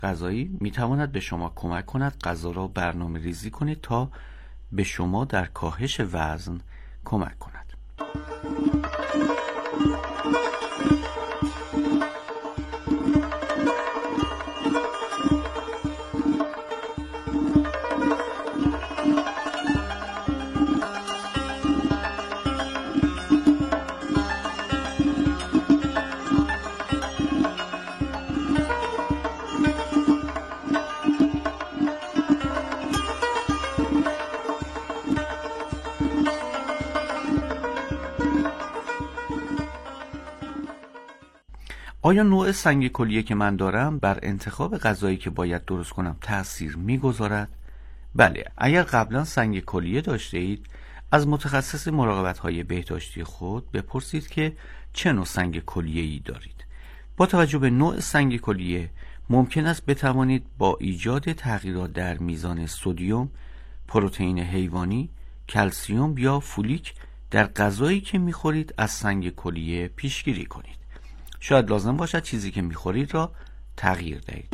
غذایی میتواند به شما کمک کند غذا را برنامه ریزی کنید تا به شما در کاهش وزن کمک کند. آیا نوع سنگ کلیه که من دارم بر انتخاب غذایی که باید درست کنم تأثیر میگذارد؟ بله، اگر قبلا سنگ کلیه داشته اید از متخصص مراقبت‌های بهداشتی خود بپرسید که چه نوع سنگ کلیه‌ای دارید. با توجه به نوع سنگ کلیه ممکن است بتوانید با ایجاد تغییرات در میزان سدیم، پروتئین حیوانی، کلسیم یا فولیک در غذایی که می‌خورید از سنگ کلیه پیشگیری کنید. شاید لازم باشد چیزی که میخورید را تغییر دهید.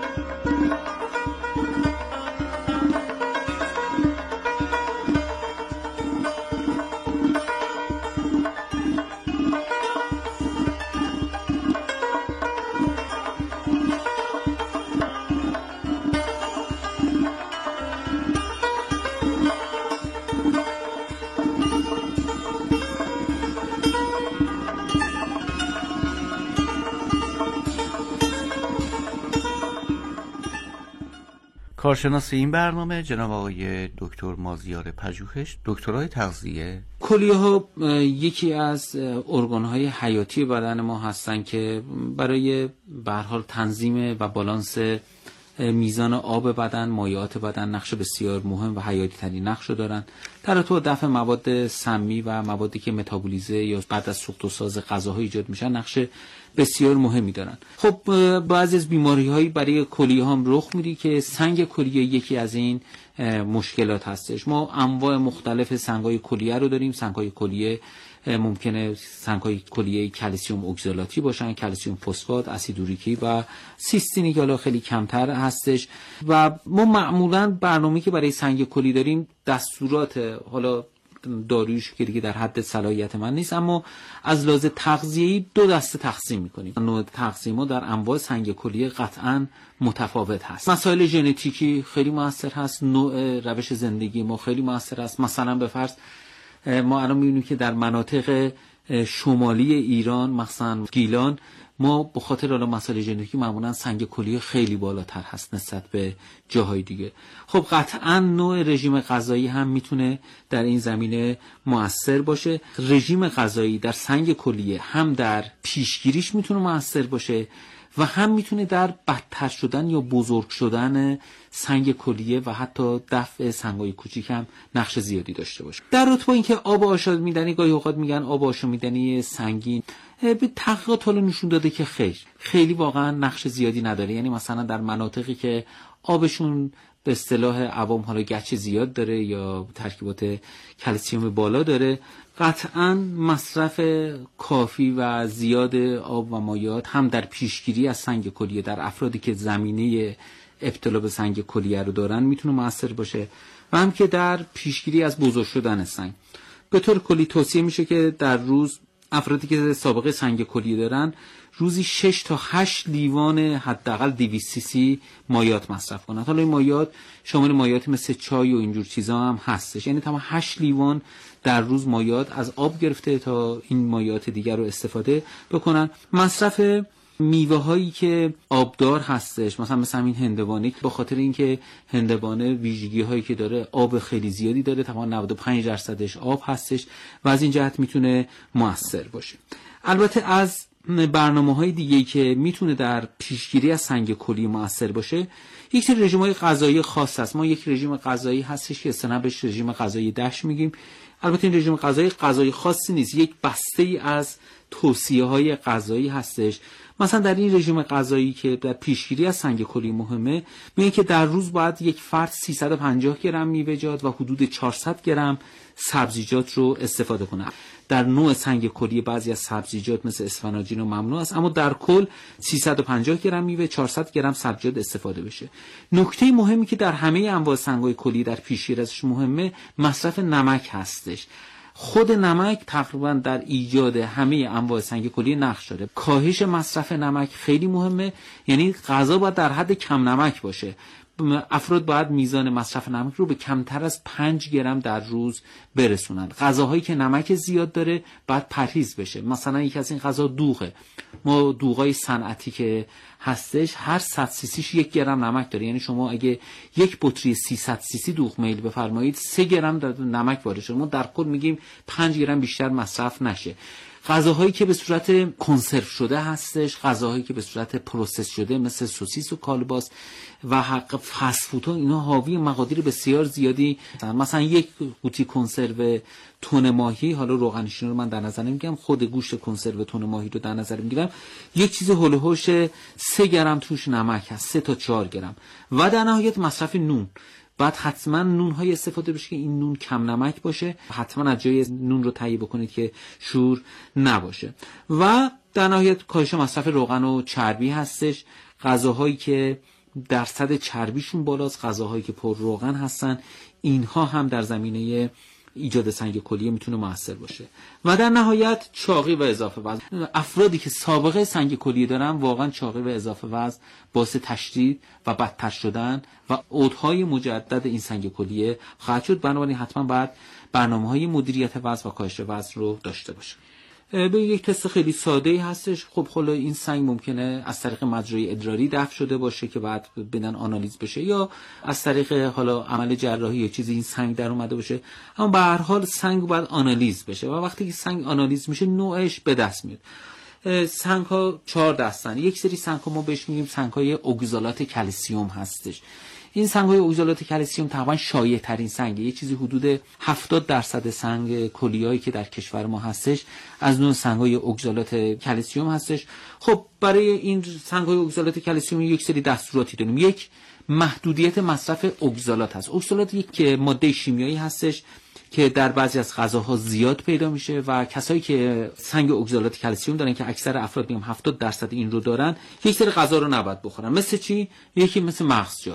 کارشناس این برنامه جناب آقای دکتر مازیار پژوهش، دکترای تغذیه. کلیه ها یکی از ارگان های حیاتی بدن ما هستن که برای به هر حال تنظیم و بالانس میزان آب بدن، مایعات بدن نقش بسیار مهم و حیاتی ترین نقش دارن. در تو دفع مواد سمی و موادی که متابولیزه یا بعد از سوخت و ساز غذاها ایجاد میشن نقش بسیار مهمی دارن. خب بعضی از بیماری‌هایی برای کلیه هم رخ میده که سنگ کلیه یکی از این مشکلات هستش. ما انواع مختلف سنگ‌های کلیه رو داریم. سنگ‌های کلیه ممکنه سنگ‌های کلیه کلسیم اکزالاتی باشن، کلسیم فسفات، اسید اوریکی و سیستینی که حالا خیلی کمتر هستش. و ما معمولاً برنامه‌ای که برای سنگ کلیه داریم دستورات حالا دارویش که دیگه در حد صلاحیت من نیست، اما از لحاظ تغذیه‌ای دو دسته تقسیم می‌کنیم. نوع تغذیه ما در انواع سنگ کلیه قطعاً متفاوت هست. مسائل ژنتیکی خیلی موثر هست، نوع روش زندگی ما خیلی موثر است. مثلا به فرض ما الان می‌بینیم که در مناطق شمالی ایران مثلا گیلان ما به خاطر حالا مسائل ژنتیکی معمولا سنگ کلیه خیلی بالاتر هست نسبت به جاهای دیگه. خب قطعا نوع رژیم غذایی هم میتونه در این زمینه مؤثر باشه. رژیم غذایی در سنگ کلیه هم در پیشگیریش میتونه مؤثر باشه و هم میتونه در بدتر شدن یا بزرگ شدن سنگ کلیه و حتی دفع سنگ‌های کوچیک هم نقش زیادی داشته باشه. در رابطه با اینکه آب آشامیدنی، گاهی اوقات میگن آب آشامیدنی سنگین، به تحقیقات حالا نشون داده که خیلی واقعا نقش زیادی نداره. یعنی مثلا در مناطقی که آبشون به اصطلاح عوام حالا گچ زیاد داره یا ترکیبات کلسیم بالا داره، قطعاً مصرف کافی و زیاد آب و مایعات هم در پیشگیری از سنگ کلیه در افرادی که زمینه ابتلا به سنگ کلیه رو دارن میتونه مؤثر باشه و هم که در پیشگیری از بزرگ شدن سنگ. به طور کلی توصیه میشه که در روز افرادی که سابقه سنگ کلیه دارن روزی 6 تا 8 لیوان حداقل 200 سی سی مایعات مصرف کنند. حالا این مایعات شامل مایعات مثل چای و اینجور چیزا هم هستش. یعنی تمام 8 لیوان در روز مایعات از آب گرفته تا این مایعات دیگر رو استفاده بکنن. مصرف میوه هایی که آبدار هستش، مثلا همین هندوانه، به خاطر اینکه هندوانه ویژگی هایی که داره آب خیلی زیادی داره، تقریبا 95% آب هستش و از این جهت میتونه مؤثر باشه. البته از برنامه‌های دیگه‌ای که میتونه در پیشگیری از سنگ کلیه مؤثر باشه، یک سری رژیم‌های غذایی خاص هست. ما یک رژیم غذایی هستش که اصطلاحاً بهش رژیم غذایی دش میگیم. البته این رژیم غذایی خاصی نیست، یک بسته‌ای از توصیه‌های غذایی هستش. مثلا در این رژیم غذایی که در پیشگیری از سنگ کلیه مهمه، میگه که در روز باید یک فرد 350 گرم میوه‌جات و حدود 400 گرم سبزیجات رو استفاده کنه. در نوع سنگ کلیه بعضی از سبزیجات مثل اسفناجین و ممنوع است، اما در کل 350 گرم میوه، 400 گرم سبزیجات استفاده بشه. نکته مهمی که در همه انواع سنگ‌های کلیه در پیشگیری ازش مهمه، مصرف نمک هستش. خود نمک تقریبا در ایجاد همه انواع سنگ کلیه نقش داره. کاهش مصرف نمک خیلی مهمه، یعنی غذا باید در حد کم نمک باشه. افراد باید میزان مصرف نمک رو به کمتر از 5 گرم در روز برسونن. غذاهایی که نمک زیاد داره باید پرهیز بشه. مثلا یکی از این غذا دوغه. ما دوغای صنعتی که هستش هر 100 سیسیش 1 گرم نمک داره، یعنی شما اگه یک بطری 300 سیسی دوغ میل بفرمایید 3 گرم نمک وارد شده. ما در کل میگیم 5 گرم بیشتر مصرف نشه. غذاهایی که به صورت کنسرو شده هستش، غذاهایی که به صورت پروسس شده مثل سوسیس و کالباس و حق فست فود ها، اینا حاوی مقادیر بسیار زیادی. مثلا یک قوطی کنسرو تن ماهی، حالا روغن نشین رو من در نظر نمیگیرم، خود گوشت کنسرو تن ماهی رو در نظر میگیرم، یک چیز هول و هوش 3 گرم توش نمک هست، 3 تا 4 گرم. و در نهایت مصرف نون، بعد حتما نون‌های استفاده بشه که این نون کم نمک باشه. حتما از جای نون رو تهیه بکنید که شور نباشه. و در نهایت کاهش مصرف روغن و چربی هستش. غذاهایی که درصد چربیشون بالاست، غذاهایی که پر روغن هستن، اینها هم در زمینه ایجاد سنگ کلیه میتونه موثر باشه. و در نهایت چاقی و اضافه وزن. افرادی که سابقه سنگ کلیه دارن واقعا چاقی و اضافه وزن باعث تشدید و بدتر شدن و عودهای مجدد این سنگ کلیه خواهد شد. بنابراین حتما باید برنامه‌های مدیریت وزن و کاهش وزن رو داشته باشه. به یک تست خیلی ساده‌ای هستش. خب حالا این سنگ ممکنه از طریق مجرای ادراری دفع شده باشه که بعد بدن آنالیز بشه، یا از طریق حالا عمل جراحی یا چیزی این سنگ در اومده باشه. اما به هر حال سنگ باید آنالیز بشه و وقتی که سنگ آنالیز میشه نوعش به دست میاد. سنگ ها 4 دستن. یک سری سنگ ها ما بهش میگیم سنگ های اوگزالات کلسیم هستش. این سنگ های اوگزالات کلسیم تقریبا شایع ترین سنگه. یه چیزی حدود 70% سنگ کلیه‌ای که در کشور ما هستش از نوع سنگ های اوگزالات کلسیم هستش. خب برای این سنگ های اوگزالات کلسیم یک سری دستوراتی داریم. یک، محدودیت مصرف اوگزالات هست. اوگزالات یک ماده شیمیایی هستش که در بعضی از غذاها زیاد پیدا میشه و کسایی که سنگ اوگزالات کلسیم دارن که اکثر افراد میگم 70% این رو دارن، یک سری غذا رو نباید بخورن. مثل چی؟ یکی مثل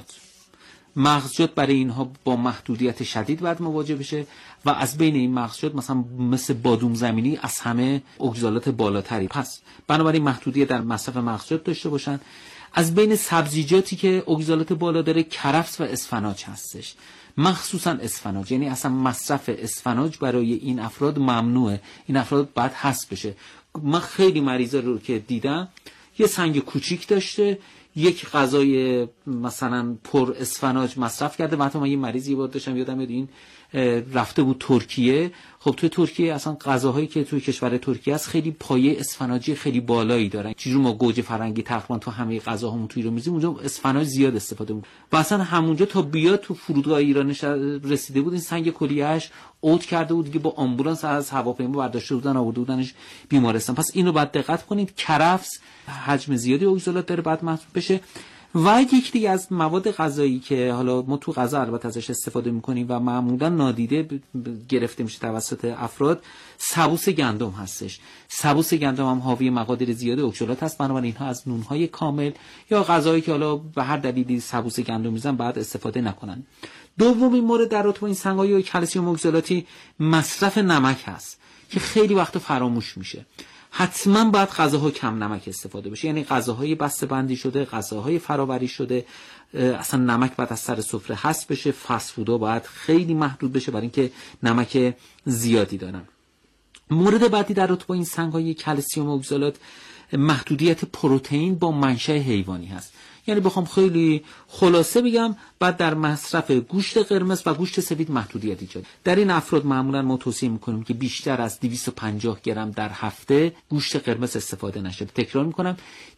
مغزجات برای اینها با محدودیت شدید باید مواجه بشه و از بین این مغزجات مثل بادوم زمینی از همه اوگزالات بالاتری. پس بنابراین محدودیت در مصرف مغزجات داشته باشن. از بین سبزیجاتی که اوگزالات بالا داره کرفس و اسفناج هستش، مخصوصا اسفناج. یعنی اصلا مصرف اسفناج برای این افراد ممنوعه. این افراد باید حذف بشه. من خیلی مریضا رو که دیدم یه سنگ کوچیک داشته، یک غذای مثلا پر اسفناج مصرف کرده. مثلا من یه مریضی بود داشتم، یادم میاد این رفته بود ترکیه. خب توی ترکیه اصلا غذاهایی که توی کشور ترکیه است خیلی پایه اسفناجی خیلی بالایی دارن. چیزی ما گوجه فرنگی تقریبا تو همه غذاهامون توی رو می‌ذاریم، اونجا اسفناج زیاد استفاده می‌کنه. و اصلا همونجا تا بیاد تو فرودگاه ایران رسیده بود این سنگ کلیه‌اش عود کرده بود که با آمبولانس از هواپیما برداشته بودن آورده بودنش بیمارستان. پس اینو باید دقت کنید. کرفس حجم زیادی اوگزالات داره، بعد محسوب بشه. و یک دیگه از مواد غذایی که حالا ما تو غذا البته ازش استفاده میکنیم و معمولا نادیده گرفته میشه توسط افراد، سبوس گندم هستش. سبوس گندم هم حاوی مقادیر زیاد اوگزالات هست. بنابراین اینها از نونهای کامل یا غذایی که حالا به هر دلیلی سبوس گندم میزنن بعد استفاده نکنن. دومین مورد در رابطه با این سنگ‌های کلسیم اوگزالاتی مصرف نمک هست که خیلی وقت فراموش میشه. حتما باید غذاها کم نمک استفاده بشه، یعنی غذاهای بسته‌بندی شده، غذاهای فرآوری شده، اصلا نمک باید از سر سفره حذف بشه. فست فودها باید خیلی محدود بشه برای اینکه نمک زیادی دارن. مورد بعدی در رابطه با این سنگ‌های کلسیم اوگزالات محدودیت پروتئین با منشأ حیوانی هست. یعنی بخوام خیلی خلاصه بگم، بعد در مصرف گوشت قرمز و گوشت سفید محدودیت ایجاد. در این افراد معمولا ما توصیه میکنیم که بیشتر از 250 گرم در هفته گوشت قرمز استفاده نشه. تکرار میکنم،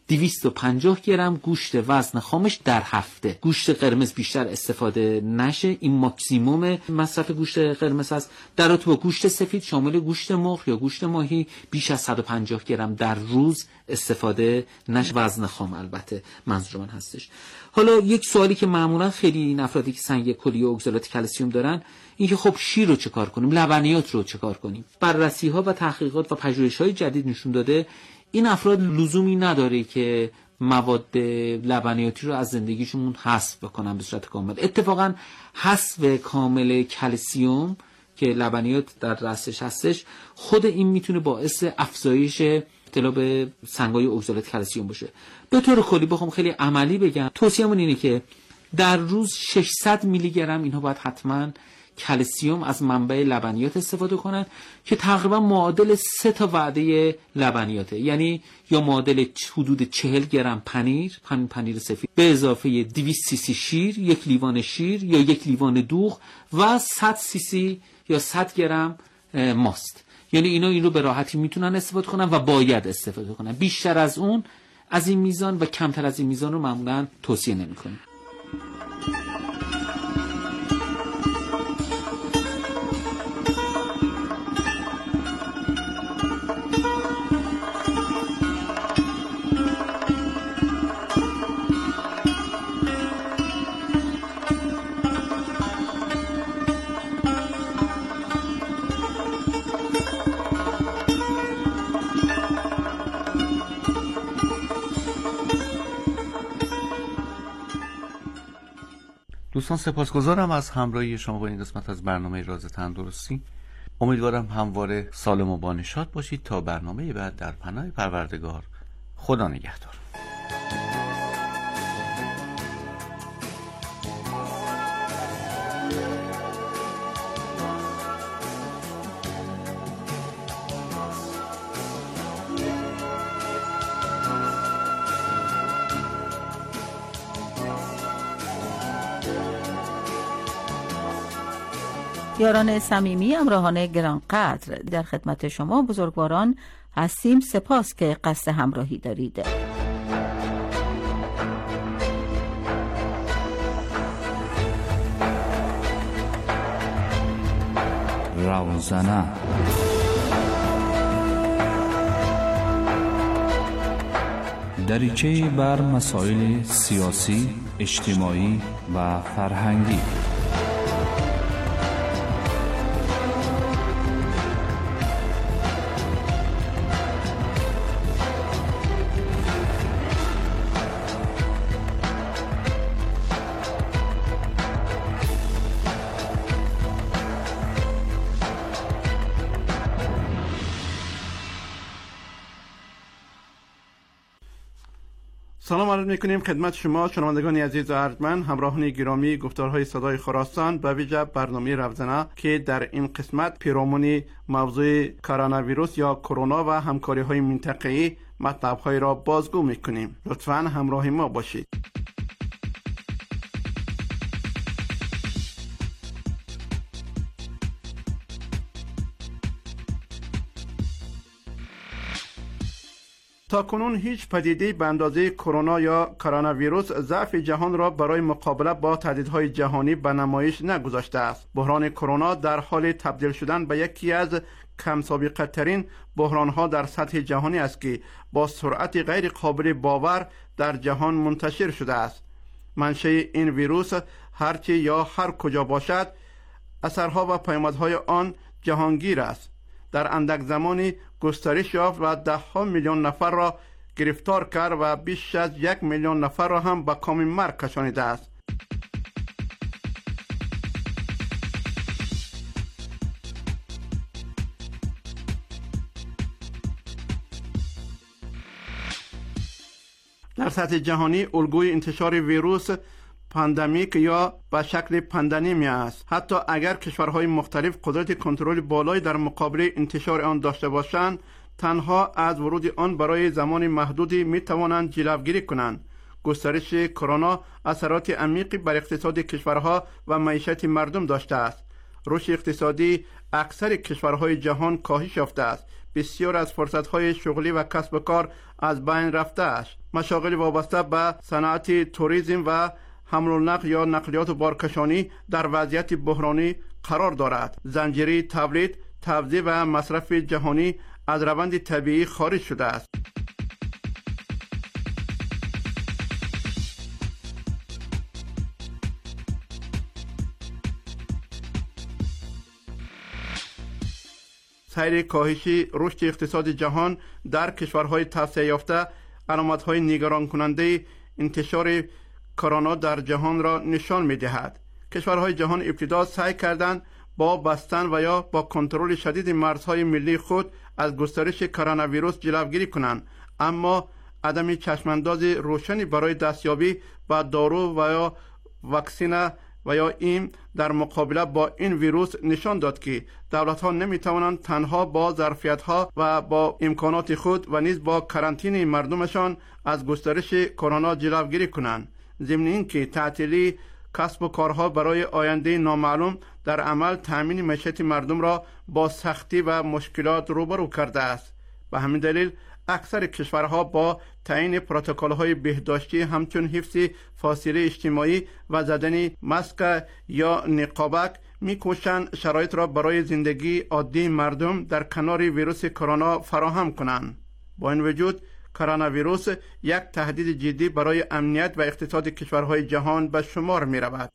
250 گرم گوشت وزن خامش در هفته. گوشت قرمز بیشتر استفاده نشه، این ماکسیموم مصرف گوشت قرمز است. در رابطه با گوشت سفید شامل گوشت مرغ یا گوشت ماهی بیش از 150 گرم در روز استفاده نشه، وزن خام البته منظور من هستش. حالا یک سوالی که معمولا خیلی این افرادی که سنگ کلیه و اکسالات کلسیم دارن اینکه خب شیر رو چه کار کنیم، لبنیات رو چه کار کنیم. بررسی ها و تحقیقات و پژوهش‌های جدید نشون داده این افراد لزومی نداره که مواد لبنیاتی رو از زندگیشون حذف بکنن به صورت کامل. اتفاقا حذف کامل کلسیم که لبنیات در رأسش هستش، خود این میتونه باعث افزایش ابتلا به سنگ‌های اکسالات کلسیم باشه. به طور کلی بخوام خیلی عملی بگم، توصیه‌مون اینه که در روز 600 میلی گرم اینها باید حتما کلسیم از منبع لبنیات استفاده کنن که تقریبا معادل 3 تا وعده لبنیاته، یعنی یا معادل حدود 40 گرم پنیر سفید به اضافه 200 سی سی شیر، 1 لیوان شیر یا 1 لیوان دوغ و 100 سی سی یا 100 گرم ماست. یعنی اینا این رو به راحتی میتونن استفاده کنن و باید استفاده کنن. بیشتر از اون از این میزان و کمتر از این میزان رو معمولا توصیه نمی‌کنیم. دوستان سپاسگزارم از همراهی شما با این قسمت از برنامه راز تندرستی. امیدوارم همواره سالم و بانشاد باشید تا برنامه بعد. در پناه پروردگار، خدا نگهدار. یاران صمیمی، همراهان گرانقدر، در خدمت شما بزرگواران هستیم. سپاس که قصد همراهی دارید. روزنه دریچه بر مسائل سیاسی، اجتماعی و فرهنگی. سلام عرض میکنیم خدمت شما شنوندگان عزیز و ارجمند، همراهان گرامی گفتارهای صدای خراسان، به ویژه برنامه روزنه که در این قسمت پیرامون موضوع کرونا ویروس یا کرونا و همکاری های منطقه‌ای مطلب‌های را بازگو میکنیم. لطفاً همراه ما باشید. تا کنون هیچ پدیده به اندازه کرونا یا کرونا ویروس ضعف جهان را برای مقابله با تهدیدهای جهانی به نمایش نگذاشته است. بحران کرونا در حال تبدیل شدن به یکی از کم سابقه ترین بحرانها در سطح جهانی است که با سرعت غیر قابل باور در جهان منتشر شده است. منشأ این ویروس هرچی یا هر کجا باشد، اثرها و پیامدهای آن جهانگیر است. در اندک زمانی گسترش یافت و 10 میلیون نفر را گرفتار کرد و بیش از 1 میلیون نفر را هم به کام مرگ کشانیده است. در سطح جهانی الگوی انتشار ویروس پاندمیک یا به شکل پاندمی است. حتی اگر کشورهای مختلف قدرت کنترل بالایی در مقابل انتشار آن داشته باشند، تنها از ورود آن برای زمان محدودی می توانند جلوگیری کنند. گسترش کرونا اثرات عمیقی بر اقتصاد کشورها و معیشت مردم داشته است. رشد اقتصادی اکثر کشورهای جهان کاهش یافته است. بسیار از فرصتهای شغلی و کسب و کار از بین رفته است. مشاغل وابسته به صنعت توریسم و حمل و نقل یا نقلیات و بارکشانی در وضعیت بحرانی قرار دارد. زنجیره تولید، توزیع و مصرف جهانی از روند طبیعی خارج شده است. سیر کاهشی رشد اقتصاد جهان در کشورهای توسعه یافته علامت‌های نگران کننده انتشار کرونا در جهان را نشان می‌دهد. کشورهای جهان ابتدا سعی کردند با بستن و یا با کنترل شدید مرزهای ملی خود از گسترش کرونا ویروس جلوگیری کنند، اما عدم چشمانداز روشنی برای دستیابی به دارو و یا واکسن و یا این در مقابله با این ویروس نشان داد که دولت‌ها نمی‌توانند تنها با ظرفیت‌ها و با امکانات خود و نیز با کرانتین مردمشان از گسترش کرونا جلوگیری کنند. ضمن اینکه تعطیلی کسب و کارها برای آینده نامعلوم در عمل تأمین معیشت مردم را با سختی و مشکلات روبرو کرده است. به همین دلیل اکثر کشورها با تعیین پروتکل‌های بهداشتی همچون حفظ فاصله اجتماعی و زدن ماسک یا نقابک می‌کوشند شرایط را برای زندگی عادی مردم در کنار ویروس کرونا فراهم کنند. با این وجود کرونا ویروس یک تهدید جدی برای امنیت و اقتصاد کشورهای جهان به شمار می‌رود.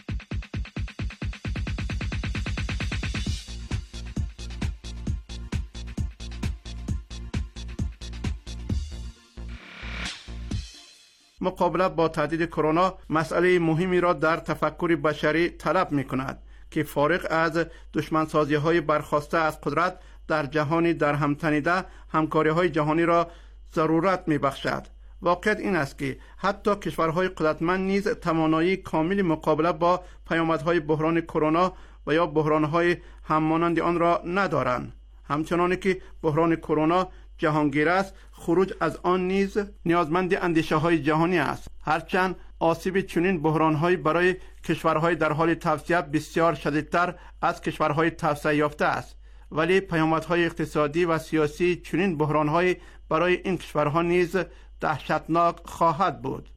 مقابله با تهدید کرونا مسئله مهمی را در تفکر بشری طلب می‌کند که فارغ از دشمنسازی‌های برخاسته از قدرت در جهانی در هم تنیده همکاری‌های جهانی را ضرورت می‌بخشد. واقعیت این است که حتی کشورهای قدرتمند نیز توانایی کامل مقابله با پیامدهای بحران کرونا و یا بحران‌های همانند آن را ندارند. همچنان که بحران کرونا جهانگیر است، خروج از آن نیز نیازمند اندیشه‌های جهانی است. هرچند آسیب چنین بحران‌هایی برای کشورهای در حال توسعه بسیار شدیدتر از کشورهای توسعه یافته است، ولی پیامدهای اقتصادی و سیاسی چنین بحران‌هایی برای این کشورها نیز دهشتناک خواهد بود.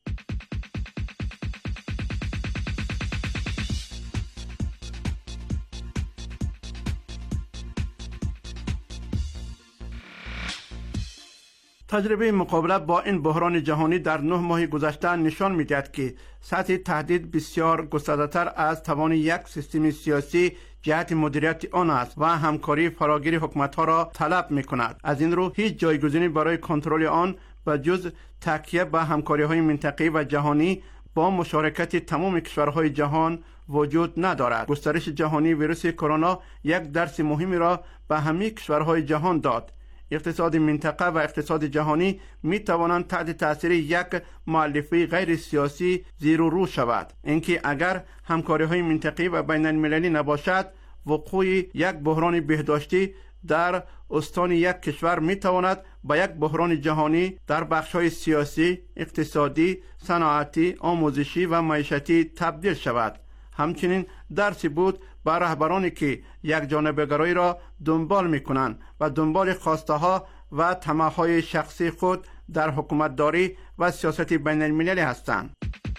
تجربه مقابله با این بحران جهانی در 9 ماه گذشته نشان می‌دهد که سطح تهدید بسیار گسترده‌تر از توان یک سیستم سیاسی جهت مدیریت آن است و همکاری فراگیر حکومت‌ها را طلب می‌کند. از این رو هیچ جایگزینی برای کنترل آن به جز تکیه به همکاری‌های منطقه‌ای و جهانی با مشارکت تمام کشورهای جهان وجود ندارد. گسترش جهانی ویروس کرونا یک درس مهمی را به همه کشورهای جهان داد. اقتصاد منطقه و اقتصاد جهانی می توانند تحت تاثیر یک مؤلفه غیر سیاسی زیر و رو شود. اینکه اگر همکاری‌های منطقه‌ای و بین المللی نباشد، وقوع یک بحران بهداشتی در استان یک کشور می تواند به یک بحران جهانی در بخش‌های سیاسی، اقتصادی، صنعتی، آموزشی و معیشتی تبدیل شود. همچنین درسی بود به رهبرانی که یک جانبه‌گرایی را دنبال می‌کنند و دنبال خواسته‌ها و طمع‌های شخصی خود در حکومتداری و سیاست بین المللی هستند.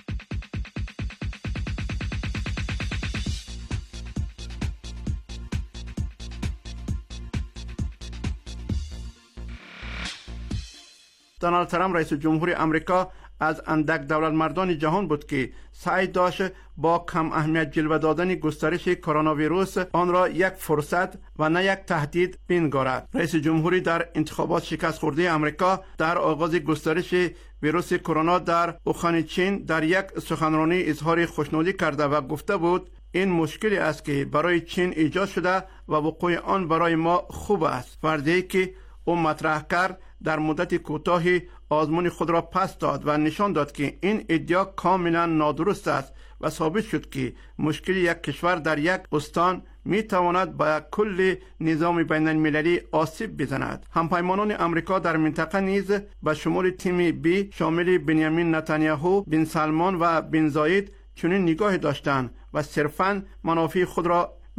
دونالد ترامپ رئیس جمهور امریکا از اندک دولت مردان جهان بود که سعی داشت با کم اهمیت جلوه دادن گسترش کرونا ویروس آن را یک فرصت و نه یک تهدید بنگارد. رئیس جمهوری در انتخابات شکست خورده امریکا در آغاز گسترش ویروس کرونا در اوخان چین در یک سخنرانی اظهار خوشنودی کرده و گفته بود این مشکلی است که برای چین ایجاد شده و وقوع آن برای ما خوب است. فرضیه‌ای که او مطرح کرد در مدت کوتاهی آزمون خود را پس داد و نشان داد که این ادعا کاملا نادرست است و ثابت شد که مشکل یک کشور در یک استان می تواند به کل نظام بین المللی آسیب بزند. همپیمانان امریکا در منطقه نیز به شمول تیم بی شامل بنیامین نتانیاهو، بن سلمان و بن زاید چنین نگاه داشتند و صرفاً منافع خود را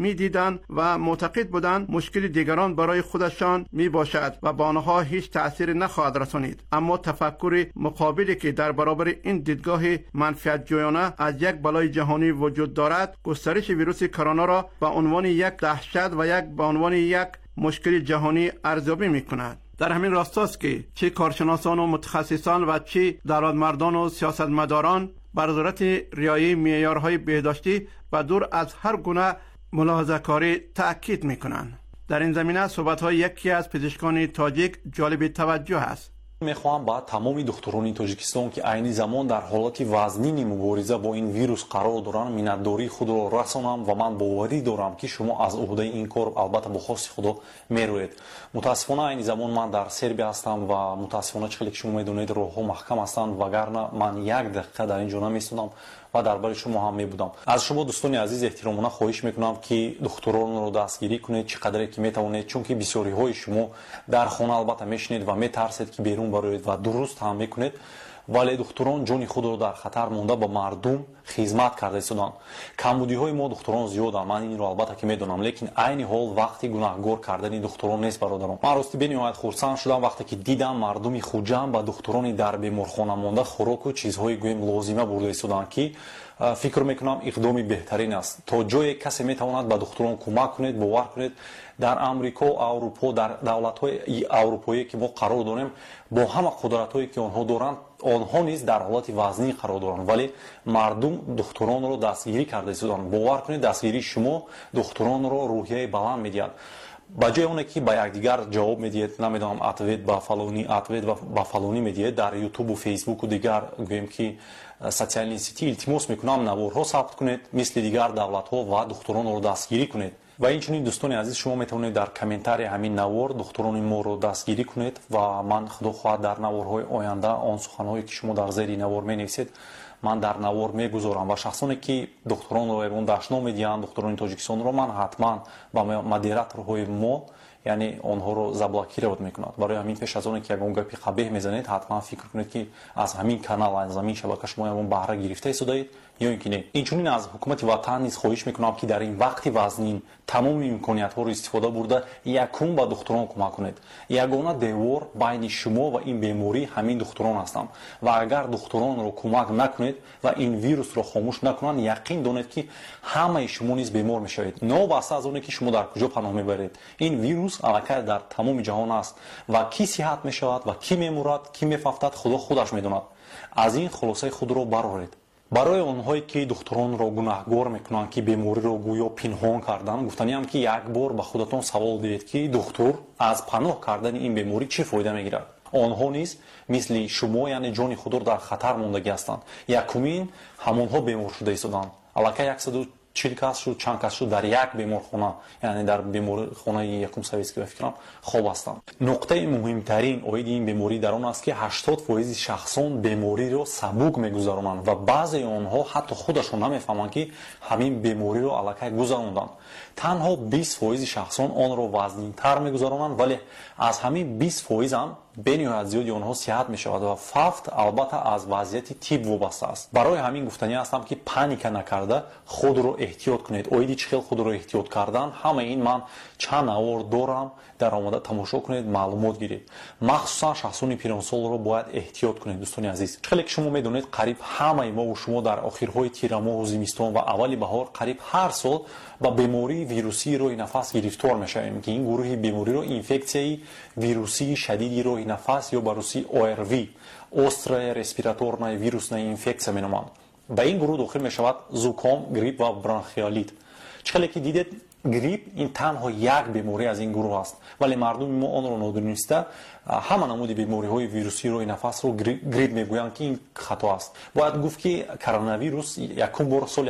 می‌دیدند و معتقد بودند مشکل دیگران برای خودشان میباشد و به آنها هیچ تأثیر نخواهد رسانید. اما تفکر مقابلی که در برابر این دیدگاه منفعت جویانه از یک بلای جهانی وجود دارد، گسترش ویروس کرونا را به عنوان یک دهشت و به عنوان یک مشکل جهانی ارزیابی می‌کند. در همین راستاست که چه کارشناسان و متخصصان و چه دولتمردان و سیاستمداران بر ضرورت رعایت معیارهای بهداشتی و دور از هر گونه ملاحظه‌کاری تأکید می‌کنند. در این زمینه صحبت‌های یکی از پزشکان تاجیک جالب توجه است. мехоҳам ба тамоми духтурони тоҷикистон ки айни замон дар ҳолати вазнини мубориза бо ин вирус қарор доранд миннатдории худро расонам ва ман боварӣ дорам ки шумо аз уҳдаи ин кор албатта бо хости худо мерӯед. мутаассифона айни замон ман дар сербия ҳастам ва мутаассифона чихеле ки шумо медонед роҳҳо маҳкам ҳастанд, вагарна ман як дақиқа дар ин ҷо наместодам ва дар бари шумо ҳам мебудам. аз шумо дӯстони азиз эҳтиромона хоҳиш мекунам ки духтуронро дастгирӣ кунед чӣ қадре ки метавонед, чунки бисёриҳои шумо дар хона албатта мешинед ва метарсед ки берун бароед ва дуруст ҳам мекунед, вале духтурон ҷони худро дар хатар монда ба мардум хизмат карда истоданд. камбудиҳои мо духтурон зиёданд, ман инро албатта ки медонам, лекин айни ҳол вақти гунаҳгор кардани духтурон нест бародарон. ман рости бениҳоят хурсанд шудам вақте ки дидам мардуми хуҷам ба духтурони дар беморхона монда хӯроку чизҳои гӯем лозима бурда истоданд ки фикр мекунам иқдоми беҳтарин аст. то ҷое касе метавонад ба духтурон кӯмак кунед, бовар кунед, дар амрико, аврупо, дар давлатҳои аврупоие ки мо қарор дорем, бо ҳама қудратҳое ки онҳо доранд, онҳо низ дар ҳолати вазнӣ қарор доранд, вале мардум духтуронро дастгирӣ карда истоданд. бовар кунед, дастгирии шумо духтуронро рӯҳияи баланд медиҳад. ба ҷои оне ки ба якдигар ҷавоб медиҳед, намедонам ответ ба фалонӣ, ответ ба фалонӣ медиҳед дар ютубу фейсбуку дигар гӯем ки социални сити, илтимос мекунам наворҳо сабт кунед мисли дигар давлатҳо ва духтуронро дастгирӣ кунед. ва инчунин дӯстони азиз шумо метавонед дар комментарии ҳамин навор духтурони моро дастгирӣ кунед ва ман худо хоҳад дар наворҳои оянда он суханҳое ки шумо дар зери навор менависед ман дар навор мегузорам ва шахсоне ки духтуронро ерон дашно медиҳанд, духтурони тоҷикистонро ман ҳатман ба модераторҳои мо яъне онҳоро заблокировать мекунад. барои ҳамин пеш аз оне ки ягон гапи қабеҳ мезанед ҳатман фикр кунед ки аз ҳамин канал, аз ҳамин шабака шумо ягон баҳра гирифта истодаед ё ин ки не. инчунин аз ҳукумати ватан низ хоҳиш мекунам ки дар ин вақти вазнин тамоми имкониятҳоро истифода бурда якум ба духтурон кӯмак кунед. ягона девор байни шумо ва ин беморӣ ҳамин духтурон ҳастанд ва агар духтуронро кӯмак накунед ва ин вирусро хомӯш накунанд, яқин донед ки ҳамаи шумо низ бемор мешавед, новаста аз оне ки шумо дар куҷо паноҳ мебаред. ин вирус аллакай дар тамоми ҷаҳон аст ва кӣ сиҳат мешавад ва кӣ мемурад, кӣ мефафтад, худо худаш медонад. аз ин хулосаи худро бароред. барои онҳое ки духтуронро гунаҳгор мекунанд ки бемориро гӯё пинҳон карданд, гуфтаниам ки як бор ба худатон савол диҳед ки духтур аз паноҳ кардани ин беморӣ чӣ фоида мегирад. онҳо низ мисли шумо яъне ҷони худро дар хатар мондагӣ ҳастанд. якумин ҳамонҳо бемор шуда истоданд. аллакай 140 кас шуд, чанд кас шуд дар як беморхона, яъне дар беморхонаи якум советский ба фикрам хоб ҳастанд. нуқтаи муҳимтарин оиди ин беморӣ дар он аст ки 80% шахсон бемориро сабук мегузаронанд ва баъзеи онҳо ҳатто худашон намефаҳманд ки ҳамин бемориро аллакай гузаронданд. танҳо 20% шахсон онро вазнинтар мегузаронанд, вале аз ҳамин 20% ҳам бениҳоят зиёди онҳо сиҳат мешавад ва фафт албатта аз вазъияти тиб вобаста аст. барои ҳамин гуфтанӣ ҳастам ки паника накарда худро эҳтиёт кунед. оиди чӣ хел худро эҳтиёт кардан, ҳама ин ман чанд навор дорам, дар омада тамошо кунед, маълумот гиред. махсусан шахсони пиронсолро бояд эҳтиёт кунед. дӯстони азиз, чӣ хеле ки шумо медонед, қариб ҳамаи мову шумо дар охирҳои тирамоҳу зимистон ва аввали баҳор қариб ҳар сол ба бемории вирусии роҳи нафас гирифтор мешавем ки ин гурӯҳи бемориро инфексияи вирусии шадиди роҳи нафас ё ба русӣ ORV, острая респираторная вирусная инфекция меноманд. ба ин гурӯҳ дохил мешавад зуком, грипп ва бронхиолит. чӣ хеле ки дидед, грипп ин танҳо як беморӣ аз ин гурӯҳ аст, вале мардуми мо онро нодониста ҳама намуди бемориҳои вирусии роҳи нафасро грипп мегӯянд ки ин хато аст. бояд гуфт ки коронавирус якум бор соли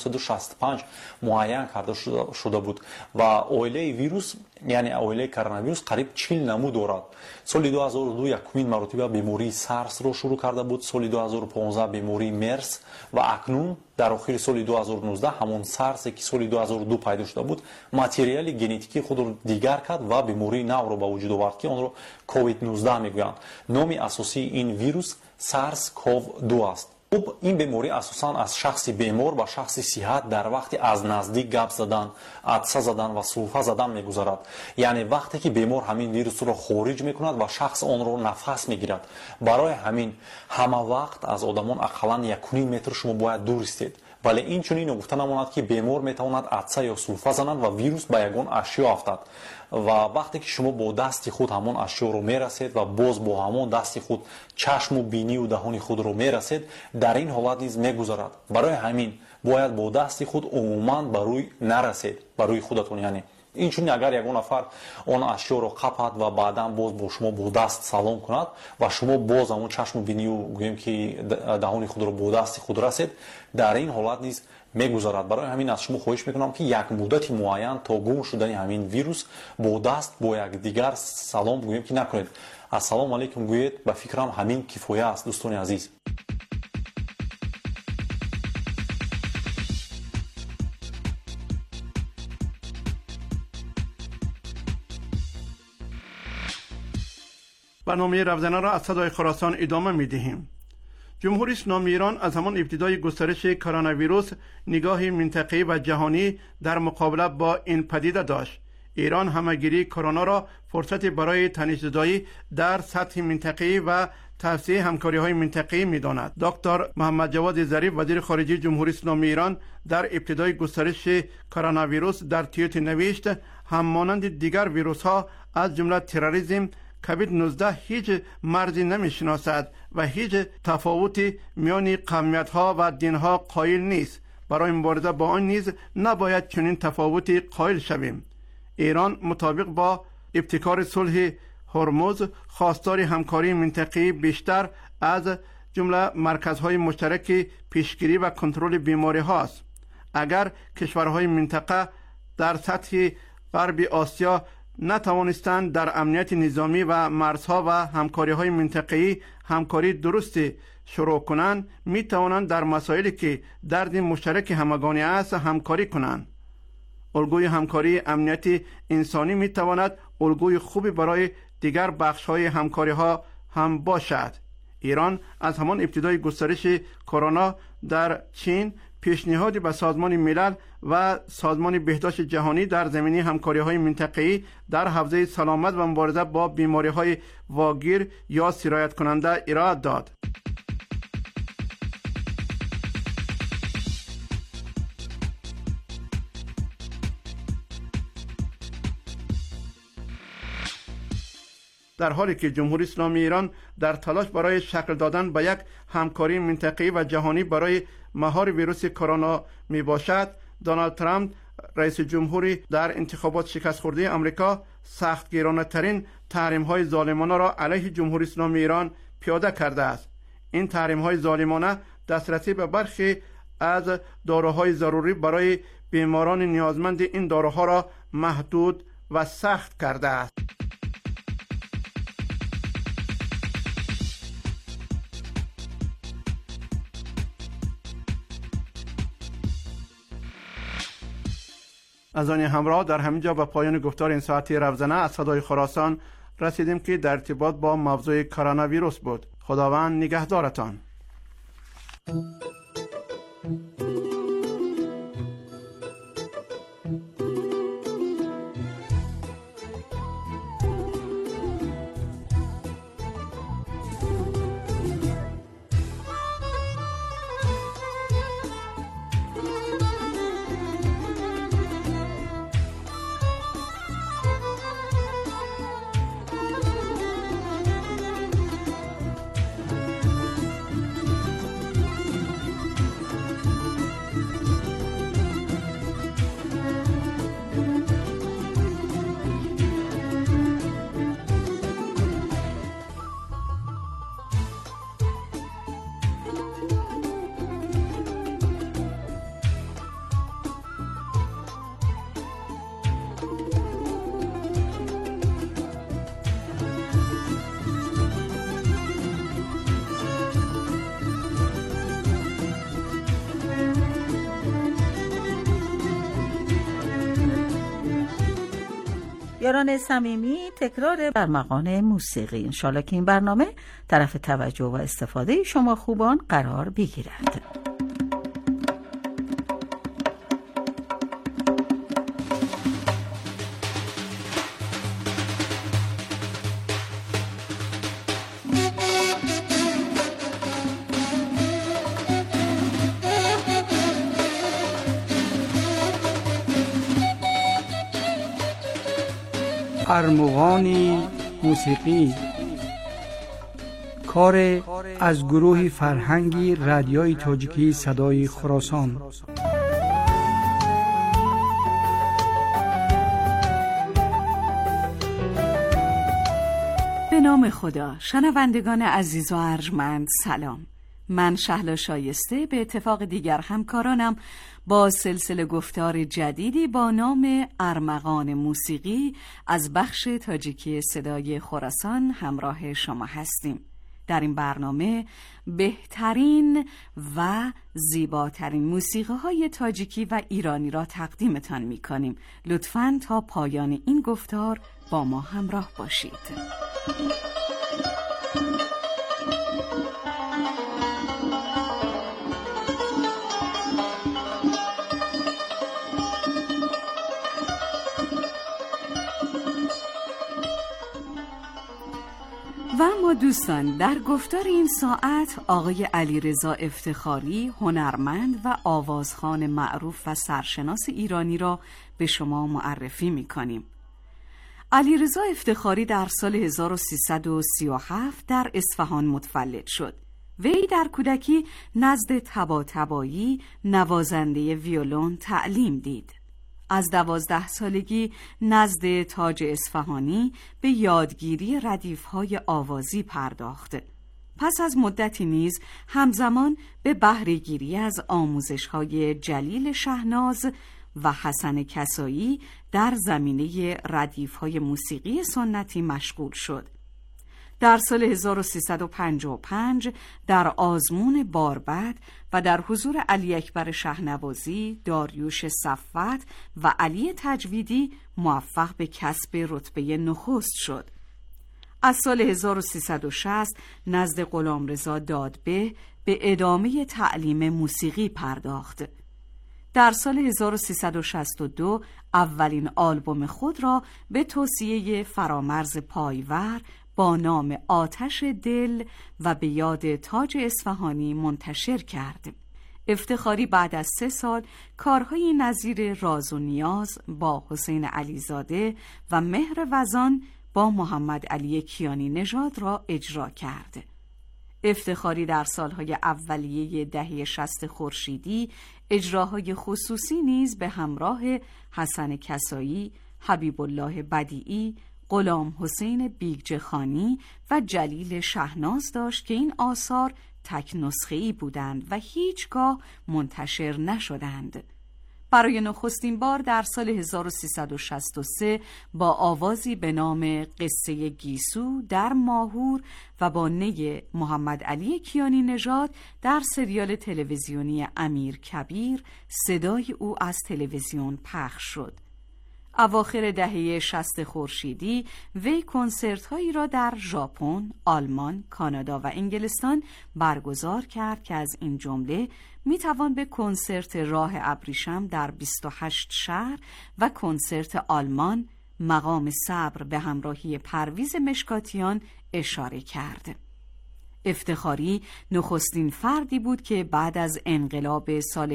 1965 муайян карда шуда буд ва оилаи вирус, яъне оилаи коронавирус қариб 40 намуд дорад. соли 2002 якумин маротиба бемории сарсро шурӯъ карда буд, соли 2015 бемории мерс ва акнун дар охири соли 2019 ҳамон сарсе ки соли 2002 пайдо шуда буд материали генетикии худро дигар кард ва бемории навро ба вуҷуд овард ки онро COVID-19 мегӯянд. номи асосии ин вирус SARS-CoV-2 аст. خب این بیماری اساساً از شخص بیمار به شخص صحت در وقتی از نزدیک گپ زدن، عطسه زدن و سرفه زدن میگذرد. یعنی وقتی که بیمار همین ویروس را خارج میکند و شخص آن را نفس میگیرد. برای همین همه وقت از آدمان اقلاً 1.5 متر شما باید دور استید. ولی این چنین گفته نماند که بیمار میتواند عطسه یا سرفه زنند و ویروس به یگان اشیا افتد و وقتی که شما با دست خود همان اشیا رو میرسید و باز با همان دست خود چشم و بینی و دهان خود رو میرسید، در این حالت نیز میگذرد. برای همین باید با دست خود عموما بر روی نرسید، بر روی خودتون. یعنی این چون اگر یک نفر آن اشیا رو قپد و بعدا باز با شما با دست سلام کند و شما باز همون چشم و بینی و گوییم که دهان خود رو با دست خود رسید، در این حالت نیز میگذرد. برای همین از شما خواهش میکنم که یک مدت معین تا گم شدن همین ویروس با دست با یک دیگر سلام گوییم که نکنید. السلام علیکم گویید، به فکرم همین کفایه است دوستان عزیز. برنامه رازنه را از صدای خراسان ادامه می‌دهیم. جمهوری اسلامی ایران از همان ابتدای گسترش کرونا ویروس نگاه منطقه‌ای و جهانی در مقابله با این پدیده داشت. ایران همه‌گیری کرونا را فرصت برای تنش‌زدایی در سطح منطقه‌ای و توسعه همکاری‌های منطقه‌ای می‌داند. دکتر محمد جواد ظریف وزیر خارجه جمهوری اسلامی ایران در ابتدای گسترش کرونا ویروس در توییت نوشت: همانند دیگر ویروس‌ها از جمله تروریسم، کووید 19 هیچ مرزی نمی‌شناسد و هیچ تفاوتی میان قومیت‌ها و دین‌ها قائل نیست. برای مبارزه با آن نیز نباید چنین تفاوتی قائل شویم. ایران مطابق با ابتکار صلح هرمز خواستار همکاری منطقه‌ای بیشتر از جمله مرکزهای مشترک پیشگیری و کنترل بیماری هاست. اگر کشورهای منطقه در سطح غرب آسیا نتوانستند در امنیت نظامی و مرزها و همکاری‌های منطقه‌ای همکاری درستی شروع کنند، می‌توانند در مسائلی که درد مشترک همگانی است همکاری کنند. الگوی همکاری امنیت انسانی می‌تواند الگوی خوبی برای دیگر بخش‌های همکاری‌ها هم باشد. ایران از همان ابتدای گسترش کرونا در چین پیشنهادی به سازمان ملل و سازمان بهداشت جهانی در زمینه همکاری‌های منطقه‌ای در حوزه سلامت و مبارزه با بیماری‌های واگیر یا سرایت کننده ارائه داد. در حالی که جمهوری اسلامی ایران در تلاش برای شکل دادن به یک همکاری منطقه‌ای و جهانی برای مهار ویروس کرونا می باشد، دونالد ترامپ رئیس جمهوری در انتخابات شکست خورده آمریکا سختگیرانه ترین تحریم های ظالمانه را علیه جمهوری اسلامی ایران پیاده کرده است. این تحریم های ظالمانه دسترسی به برخی از داروهای ضروری برای بیماران نیازمند این داروها را محدود و سخت کرده است. از آن همراه در همینجا به پایان گفتار این ساعتی روزنه از صدای خراسان رسیدیم که در ارتباط با موضوع کرونا ویروس بود. خداوند نگهدارتان. یاران صمیمی، تکرار ارمغان موسیقی. انشالله که این برنامه طرف توجه و استفاده شما خوبان قرار بگیرد. ارمغان موسیقی، کار از گروه فرهنگی رادیوی تاجیکی صدای خراسان. به نام خدا. شنوندگان عزیز و ارجمند سلام. من شهلا شایسته به اتفاق دیگر همکارانم با سلسله گفتار جدیدی با نام ارمغان موسیقی از بخش تاجیکی صدای خراسان همراه شما هستیم. در این برنامه بهترین و زیباترین موسیقی های تاجیکی و ایرانی را تقدیمتان می کنیم. لطفاً تا پایان این گفتار با ما همراه باشید. و اما دوستان، در گفتار این ساعت آقای علیرضا افتخاری، هنرمند و آوازخوان معروف و سرشناس ایرانی را به شما معرفی می‌کنیم. علیرضا افتخاری در سال 1337 در اصفهان متولد شد. وی در کودکی نزد طباطبایی نوازنده ویولون تعلیم دید. از 12 سالگی نزد تاج اصفهانی به یادگیری ردیف‌های آوازی پرداخت. پس از مدتی نیز همزمان به بهره‌گیری از آموزش‌های جلیل شهناز و حسن کسایی در زمینه ردیف‌های موسیقی سنتی مشغول شد. در سال 1355 در آزمون باربد و در حضور علی اکبر شهنوازی، داریوش صفوت و علی تجویدی موفق به کسب رتبه نخست شد. از سال 1360 نزد غلامرضا دادبه به ادامه تعلیم موسیقی پرداخت. در سال 1362 اولین آلبوم خود را به توصیه فرامرز پایور با نام آتش دل و به یاد تاج اصفهانی منتشر کرد. افتخاری بعد از 3 سال کارهای نظیر راز و نیاز با حسین علیزاده و مهر وزان با محمد علی کیانی نژاد را اجرا کرد. افتخاری در سالهای اولیه دهه 60 خورشیدی اجراهای خصوصی نیز به همراه حسن کسایی، حبیب الله بدیعی، غلام حسین بیگجخانی و جلیل شهناز داشت که این آثار تک نسخه‌ای بودند و هیچگاه منتشر نشدند. برای نخستین بار در سال 1363 با آوازی به نام قصه گیسو در ماهور و با نی محمد علی کیانی نژاد در سریال تلویزیونی امیر کبیر صدای او از تلویزیون پخش شد. اواخر دهه 60 خورشیدی وی کنسرت‌هایی را در ژاپن، آلمان، کانادا و انگلستان برگزار کرد که از این جمله میتوان به کنسرت راه ابریشم در 28 شهر و کنسرت آلمان مقام صبر به همراهی پرویز مشکاتیان اشاره کرد. افتخاری نخستین فردی بود که بعد از انقلاب سال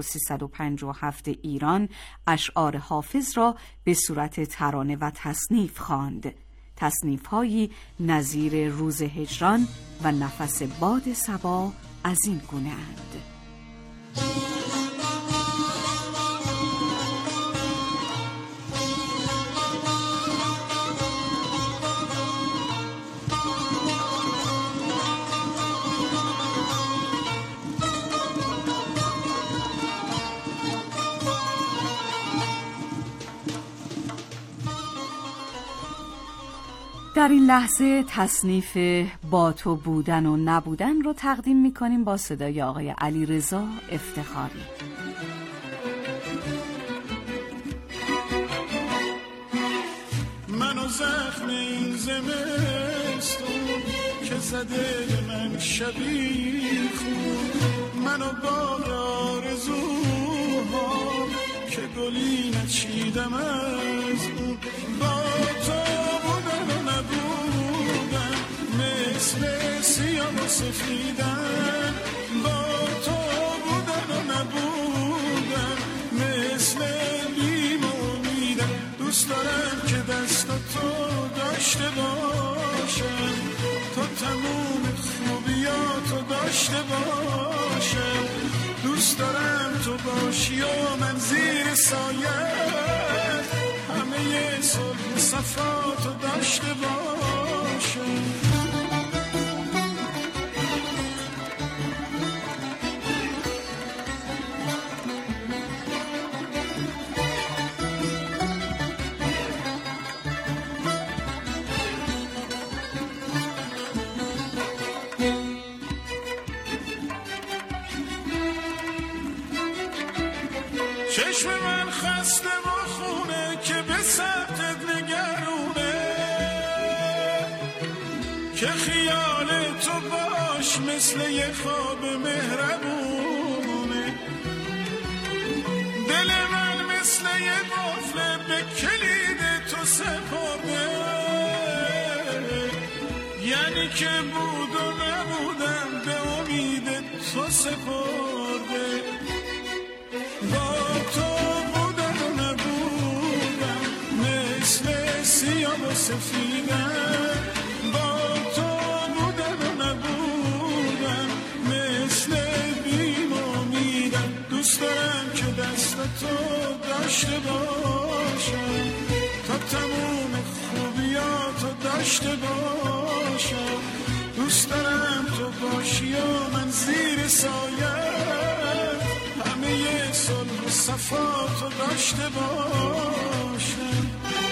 1357 ایران اشعار حافظ را به صورت ترانه و تصنیف خواند. تصنیف‌هایی نظیر روز هجران و نفس باد صبا از این گونه اند. در این لحظه تصنیف با تو بودن و نبودن رو تقدیم می‌کنیم با صدای آقای علیرضا افتخاری. زخم این زمستون که زده به من شبی خون، منو با آرزوها که گلی نچیدم از اون. با تو بودن و نبودن مثل سیاه و سفیدن، با تو بودن و نبودن مثل بیم و امیدن. دوست دارم که دست تو داشته باشم، تا تموم خوبیاتو داشته باشم. دوست دارم تو باشی و من زیر سایت همه صلح و صفاتو داشته باشم. چشم من خسته و خونه که به سبتت نگرونه، که خیال تو باش مثل یه خواب مهربونه. دل من مثل یه قفل به کلید تو سپرده، یعنی که بود و نبودم به امید تو سپرده. با تو بودن و نبودن مثل سیاه و سفیدن، با تو بودن و نبودن مثل بیم و امیدن. دوست دارم که دست تو داشته باشم، تا تموم خوبیاتو داشته باشم. دوست دارم تو باشی و من زیر سایت همه صلح و صفاتو داشته باشم.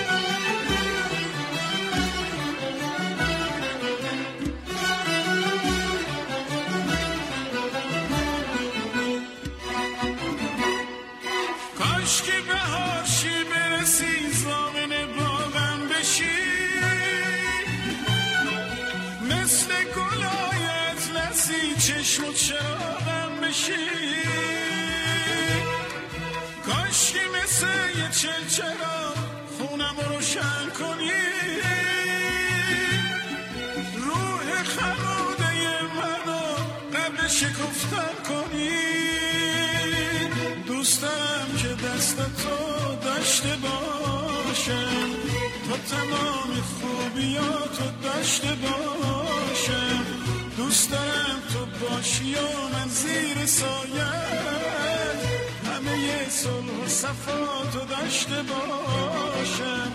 کاش که بهارشی برسی زامن باغم بشی، مثل گلای اطلسی چشم و چراغم بشی. کاش که مثل یه چلچراغ خونم رو روشن کنی، روح خموده منو قبل شکفتن کنی. دوست دارم که دست تو داشته باشم، تا تمام خوبیاتو داشته باشم. دوست دارم تو باشی و من زیر سایت همه صلح و صفاتو داشته باشم.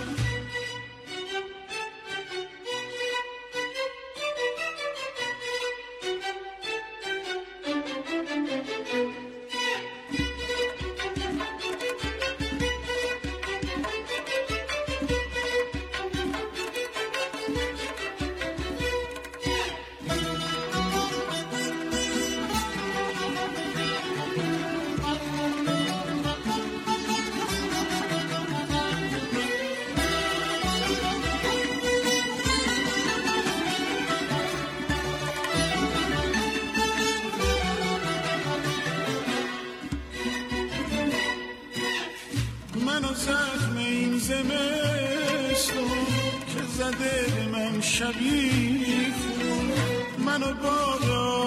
منو زخم این زمستون که زده به من شبی خون، منو با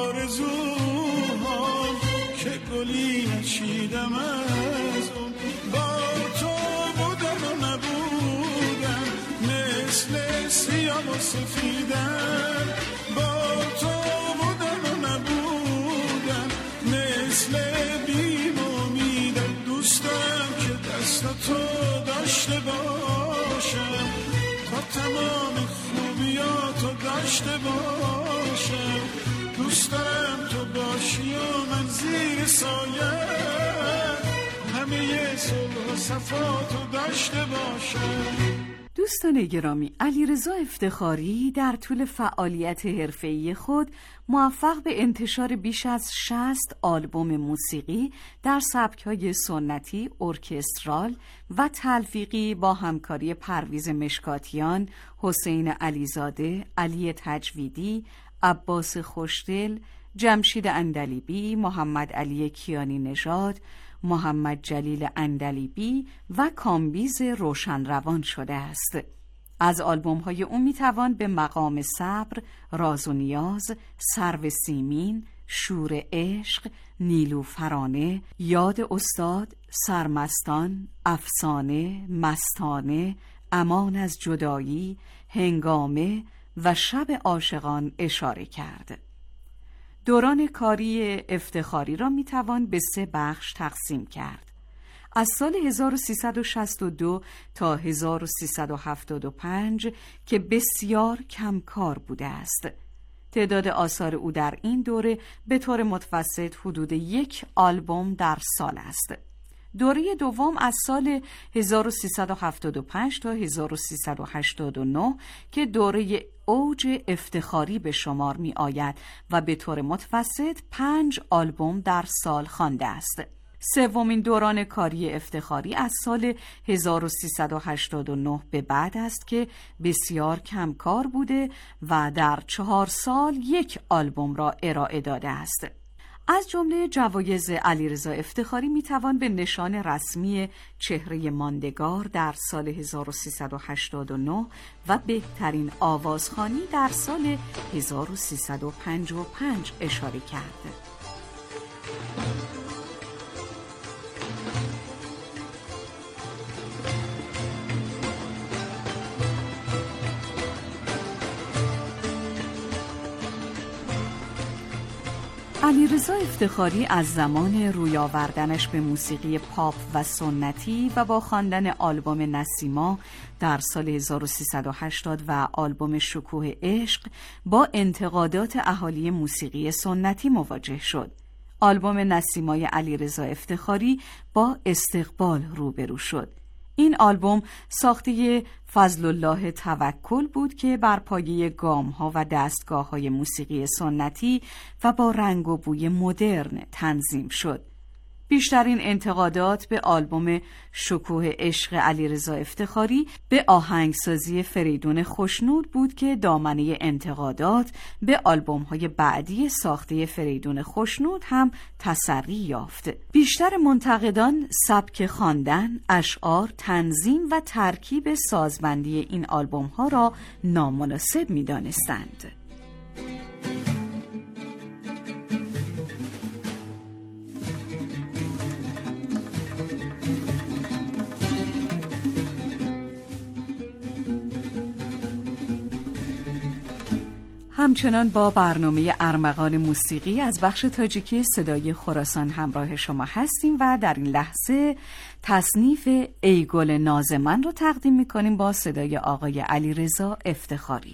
آرزوها که گلی نچیدم از اون. با تو بودن و نبودن مثل سیاه و سفیدن، با تو بودن و نبودن مثل بیم و امیدن. دوست دارم که دست تو داشته باشم، تا تمام خوبیاتو داشته باشم. دوست دارم تو باشی و من زیر سایت همه صلح و صفاتو داشته باشم. دوستان گرامی، علیرضا افتخاری در طول فعالیت حرفه‌ای خود موفق به انتشار بیش از 60 آلبوم موسیقی در سبک‌های سنتی، ارکسترال و تلفیقی با همکاری پرویز مشکاتیان، حسین علیزاده، علی تجویدی، عباس خوشدل، جمشید اندلیبی، محمد علی کیانی نژاد، محمد جلیل اندلیبی و کامبیز روشنروان شده است. از آلبوم‌های او می‌توان به مقام صبر، راز و نیاز، سرو سیمین، شور عشق، نیلوفرانه، یاد استاد، سرمستان، افسانه، مستانه، امان از جدایی، هنگامه و شب عاشقان اشاره کرد. دوران کاری افتخاری را میتوان به 3 بخش تقسیم کرد. از سال 1362 تا 1375 که بسیار کمکار بوده است. تعداد آثار او در این دوره به طور متوسط حدود 1 آلبوم در سال است. دوره دوم از سال 1375 تا 1389 که دوره اوج افتخاری به شمار می آید و به طور متوسط 5 آلبوم در سال خوانده است. سومین دوران کاری افتخاری از سال 1389 به بعد است که بسیار کمکار بوده و در 4 سال 1 آلبوم را ارائه داده است. از جمله جوایز علیرضا افتخاری میتوان به نشان رسمی چهره ماندگار در سال 1389 و بهترین آوازخوانی در سال 1355 اشاره کرد. علیرضا افتخاری از زمان روی آوردنش به موسیقی پاپ و سنتی و با خواندن آلبوم نسیما در سال 1380 و آلبوم شکوه عشق با انتقادات اهالی موسیقی سنتی مواجه شد. آلبوم نسیمای علیرضا افتخاری با استقبال روبرو شد. این آلبوم ساخته فضل الله توکل بود که بر پایه گام‌ها و دستگاه‌های موسیقی سنتی و با رنگ و بوی مدرن تنظیم شد. بیشترین انتقادات به آلبوم شکوه عشق علیرضا افتخاری به آهنگسازی فریدون خوشنود بود که دامنه انتقادات به آلبوم‌های بعدی ساخته فریدون خوشنود هم تسری یافت. بیشتر منتقدان سبک خواندن، اشعار، تنظیم و ترکیب سازبندی این آلبوم‌ها را نامناسب می‌دانستند. همچنان با برنامه ارمغان موسیقی از بخش تاجیکی صدای خراسان همراه شما هستیم و در این لحظه تصنیف ای گل ناز من رو تقدیم می‌کنیم با صدای آقای علیرضا افتخاری.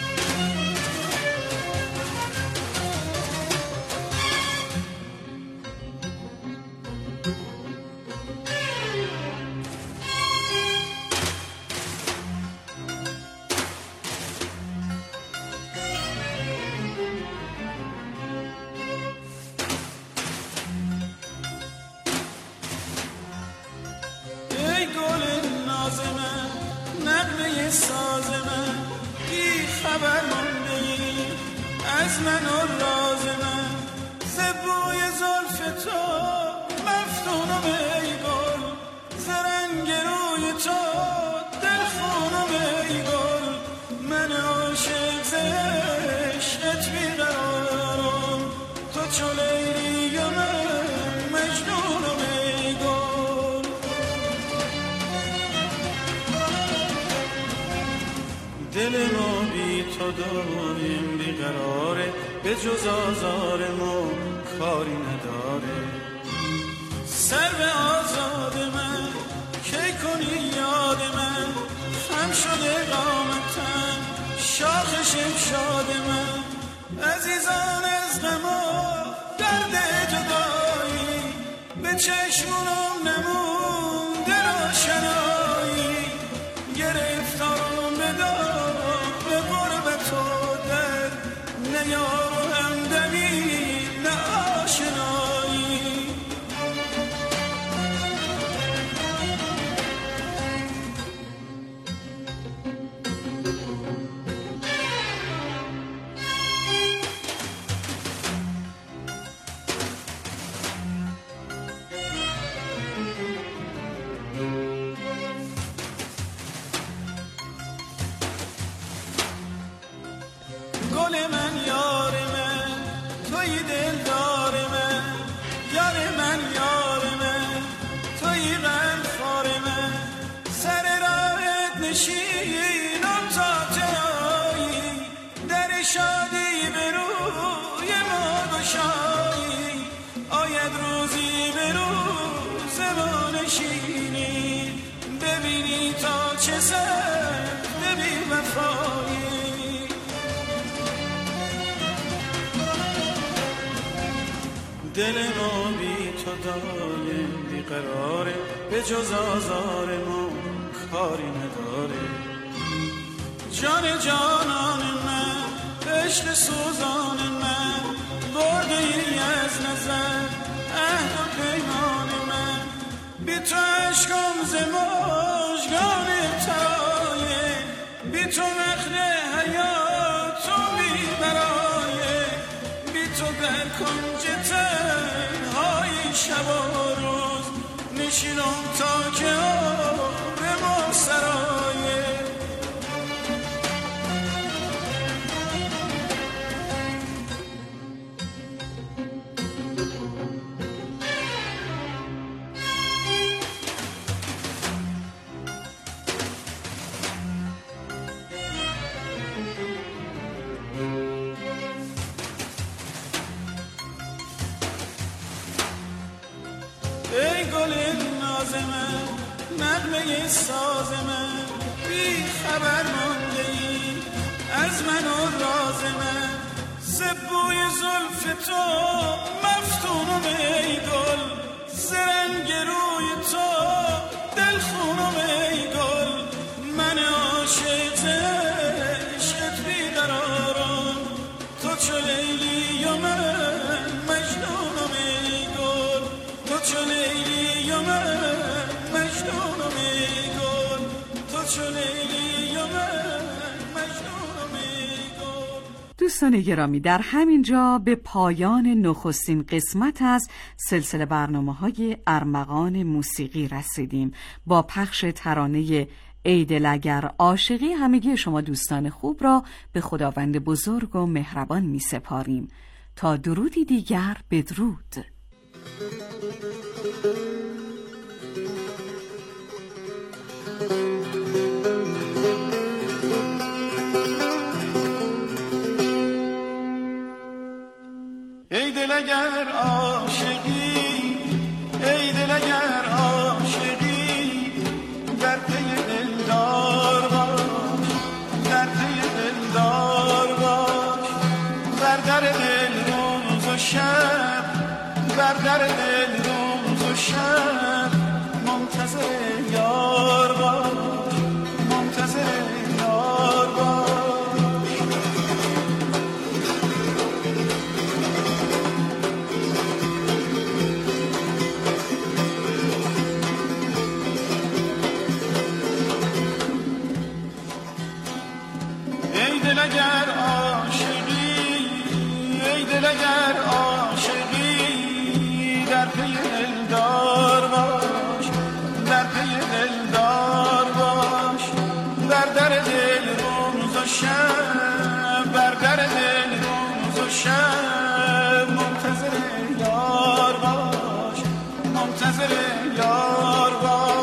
ساز من بی خبر مانده‌ای از من و راز من زبوی زلف تو مفتونم ای گل زرنگ روی تو دلخونم ای گل من عاشق ز عشقت بیقرارم تو چو لیلی و من مجنونم ای گل دل ما بی تو دائم بیقراره به جز آزار ما کاری نداره سر به آزاد من کی کنی یاد من خم شده قامتم شاخ شمشاد من عزیزان از غما درد جدایی به چشمونم نمونده روشنایی گرفتار یار و همدمی نه آشنایی. گل من یار من توی دلدار من، یار من یار من توی غمخوار من، سر راهت نشینم تا تایی، در شادی به روی ما گشایی، آید روزی به روز ما نشینی، ببینی تا چه سخت بی وفایی. دل ما بی تو دایم بیقراره، به جز آزار ما کاری نداره. جان جانان من، عشق سوزان من، برده ای از نظر عهد و پیمان من، بی تو عشقم ز مژگان تایه، بی تو نخل حیاتم بی برایه، بی تو در کنج تنهای شب و روز نشینم تا که آب ما سرایه. ای گل ناز من، نغمه ساز من، بی خبر مانده ای از من و راز من، زبوی زلف تو مفتونم ای گل، زرنگ روی تو دل خونم ای گل، من عاشق عشقت بیقرارم، تو چو لیلی و من مجنونم ای گل، تو چو لیلی و من مجنونم ای گل، تو چو لیلی و من مجنونم ای گل. دوستان گرامی، در همین جا به پایان نخستین قسمت از سلسله برنامه‌های ارمغان موسیقی رسیدیم. با پخش ترانه ای دل اگر عاشقی همگی شما دوستان خوب را به خداوند بزرگ و مهربان می سپاریم. تا درودی دیگر، بدرود. ای دل اگر عاشقی، ای دل اگر عاشقی، در پی دلدار باش، در پی دلدار باش، بر در دل روز و شب، بر در دل روز و شب، منتظر یار باش، منتظر یار باش. ای دل اگر عاشقی، ای دل اگر عاشقی، در پی دلدار باش، در پی دلدار باش، بر در دل روز و شب، بر در دل روز و شب، منتظر یار باش، منتظر یار باش.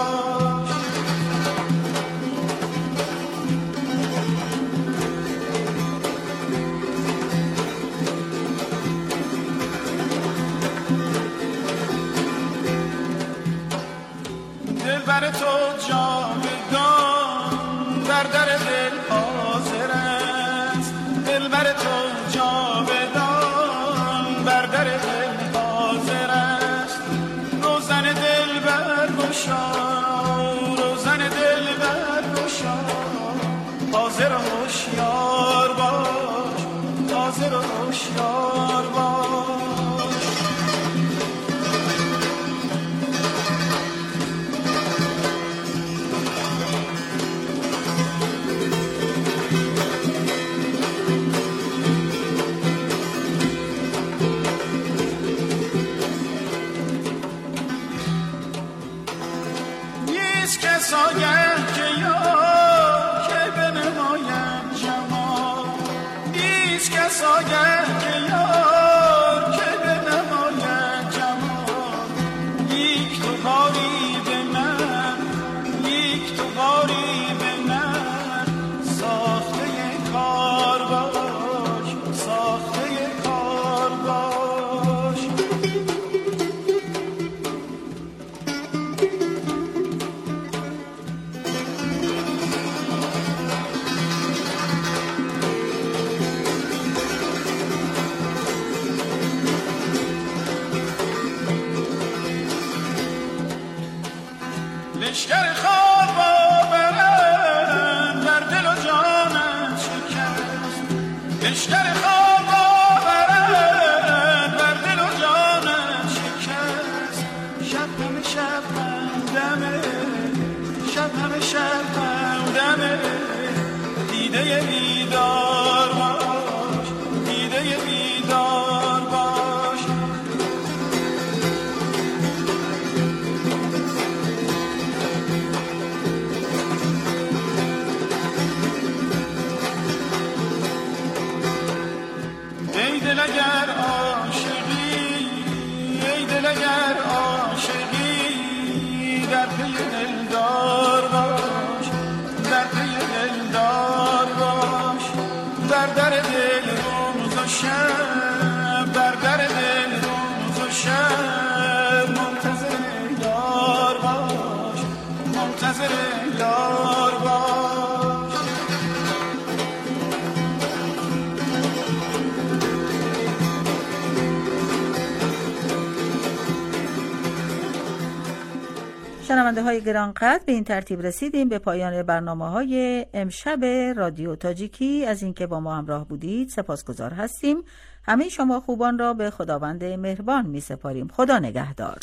بر تو جاودان بر در دل حاضر است، دل بر تو جاودان بر در دل حاضر است. روزن دل برگشا، روزن دل برگشا، حاضر و هوشیار باش، حاضر و کساگه که یار که بنمایم جمال، نیست کساگه که یار که بنمایم جمال. یک تو باری به من، یک تو باری به من، ساخته کار باش، ساخته کار باش. لشکر خواب آورم بر دل و جانم شکست، لشکر خواب آورم بر دل و جانم شکست. شب همه شب همدمه، شب همه شب همدمه، دیده بیدار باش، دیده بیدار باش. ای دل اگر عاشقی، ای دل اگر عاشقی، در پی دلدار باش، در پی دلدار باش. بر در دل روز و شب، بر در دل روز و شب، منتظر یار باش، منتظر یار باش. شنونده های گرانقدر، به این ترتیب رسیدیم به پایان برنامه های امشب رادیو تاجیکی. از اینکه با ما همراه بودید سپاسگزار هستیم. همه شما خوبان را به خداوند مهربان می سپاریم. خدا نگهدار.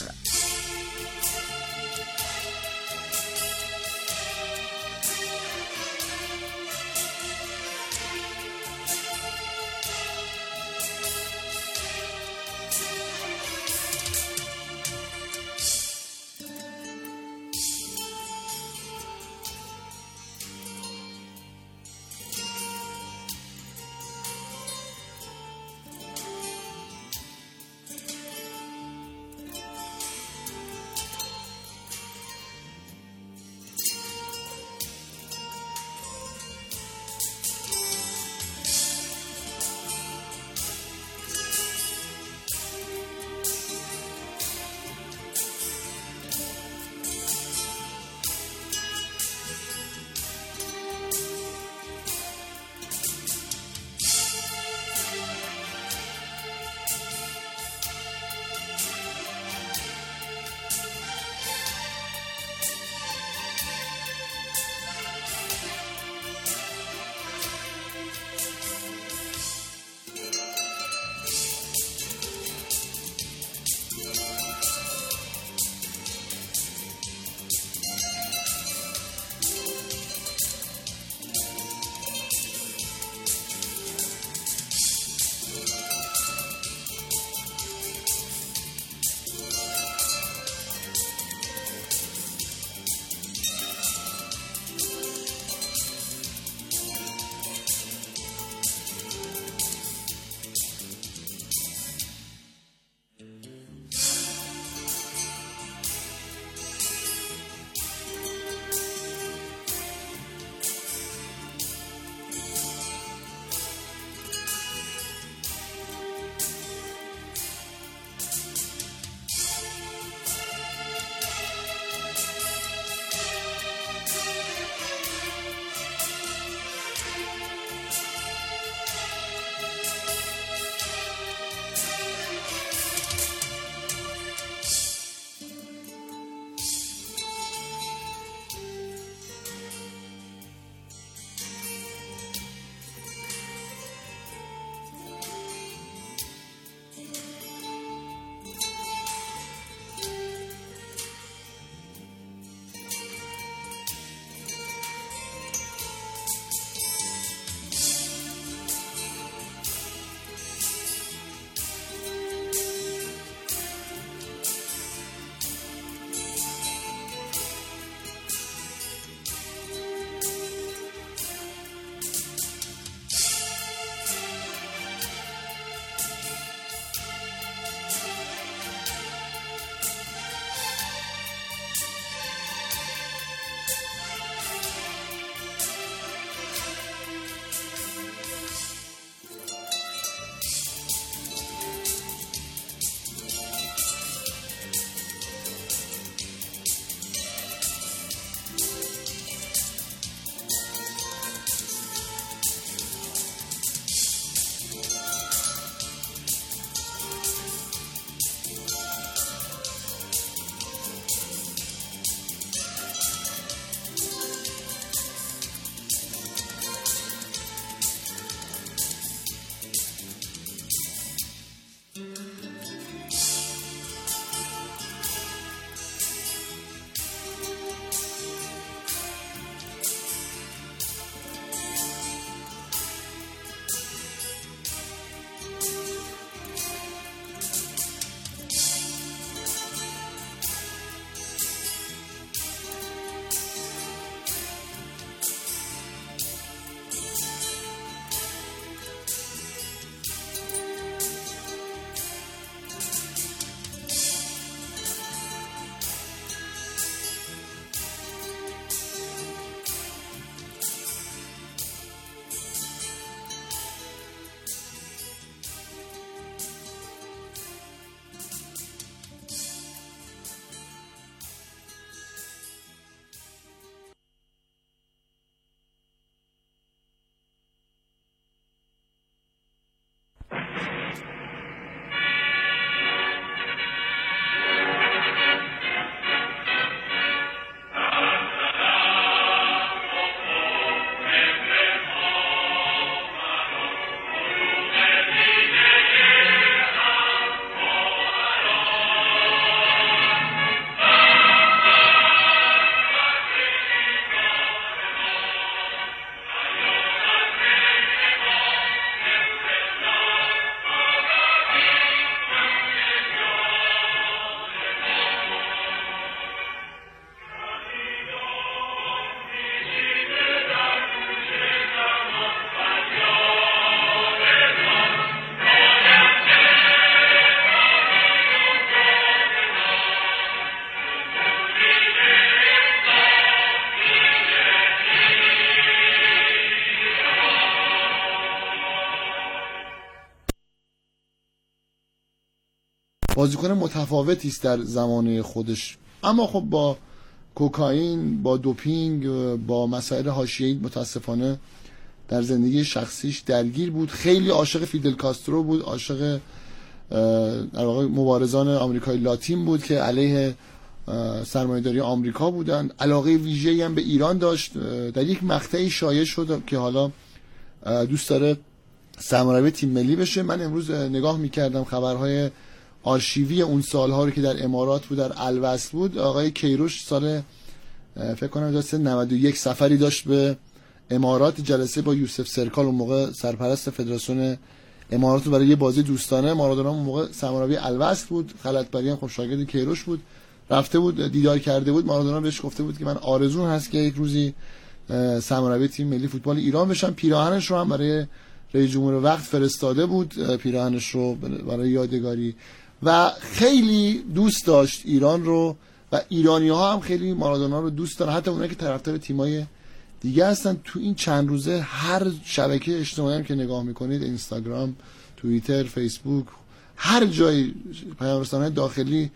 بازیکن متفاوتی است در زمانه خودش، اما خب با کوکائین، با دوپینگ، با مسائل حاشیه‌ای متاسفانه در زندگی شخصیش درگیر بود. خیلی عاشق فیدل کاسترو بود، عاشق در واقع مبارزان آمریکای لاتین بود که علیه سرمایه‌داری آمریکا بودن. علاقه ویژه‌ای هم به ایران داشت. در یک مقطعی شایع شد که حالا دوست داره سرمربی تیم ملی بشه. من امروز نگاه می‌کردم خبرهای آرشیوی اون سال‌ها رو که در امارات بود، در الوصل بود. آقای کیروش سال فکر کنم 91 سفری داشت به امارات، جلسه با یوسف سرکال اون موقع سرپرست فدراسیون امارات برای یه بازی دوستانه. مارادونا اون موقع سرمربی الوصل بود، خلعتبری هم خب شاگرد کیروش بود، رفته بود دیدار کرده بود. مارادونا بهش گفته بود که من آرزوم هست که یک روزی سرمربی تیم ملی فوتبال ایران بشم. پیراهنش رو هم برای رئیس جمهور وقت فرستاده بود، پیراهنش رو برای یادگاری، و خیلی دوست داشت ایران رو و ایرانی‌ها هم خیلی مارادونا رو دوست دارن، حتی اونایی که طرفدار تیمای دیگه هستن. تو این چند روزه هر شبکه اجتماعی هم که نگاه میکنید، اینستاگرام، توییتر، فیسبوک، هر جایی پیام‌رسان‌های داخلی،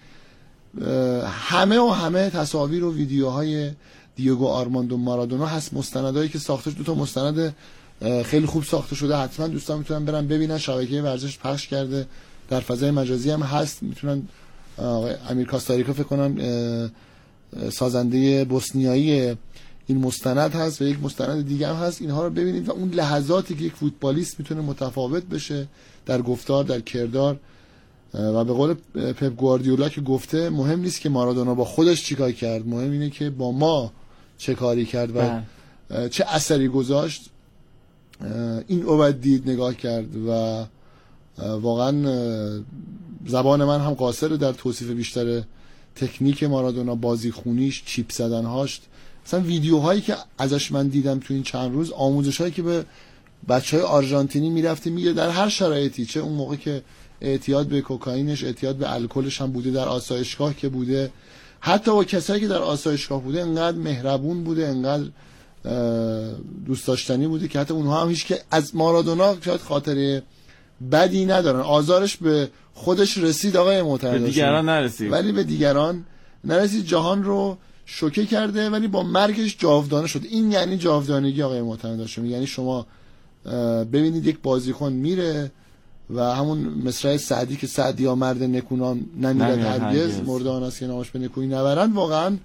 همه تصاویر و ویدیوهای دیگو آرماندو مارادونا هست. مستندایی که ساخته شده، 2 تا مستند خیلی خوب ساخته شده، حتما دوستان میتونن برن ببینن. شبکه ورزش پخش کرده، در فضای مجازی هم هست، میتونن. امیر کاستاریکا فکر کنم سازنده بوسنیایی این مستند هست و یک مستند دیگه هم هست. اینها رو ببینید و اون لحظاتی که یک فوتبالیست میتونه متفاوت بشه در گفتار، در کردار. و به قول پپ گواردیولا که گفته مهم نیست که مارادونا با خودش چیکار کرد، مهم اینه که با ما چه کاری کرد و چه اثری گذاشت. این رو باید دید، نگاه کرد و واقعا زبان من هم قاصره در توصیف بیشتر تکنیک مارادونا، بازی خونیش، چیپ زدنهاش. مثلا ویدیوهایی که ازش من دیدم تو این چند روز، آموزشایی که به بچهای آرژانتینی میرفته میگه در هر شرایطی، چه اون موقع که اعتیاد به کوکائینش، اعتیاد به الکلش هم بوده، در آسایشگاه که بوده، حتی با کسایی که در آسایشگاه بوده انقدر مهربون بوده، انقدر دوست داشتنی بوده که حتی اونها هم هیچ که از مارادونا شاید خاطره بدی ندارن. آزارش به خودش رسید آقای محترم، به دیگران نرسید، ولی به دیگران نرسید. جهان رو شوکه کرده ولی با مرگش جاودانه شد. این یعنی جاودانگی آقای محترم داشتم. یعنی شما ببینید یک بازیکن میره و همون مصرع سعدی که سعدی ها مرد نکونان نمیرد هرگز، مرد آن است که نامش به نکویی نبرند، واقعا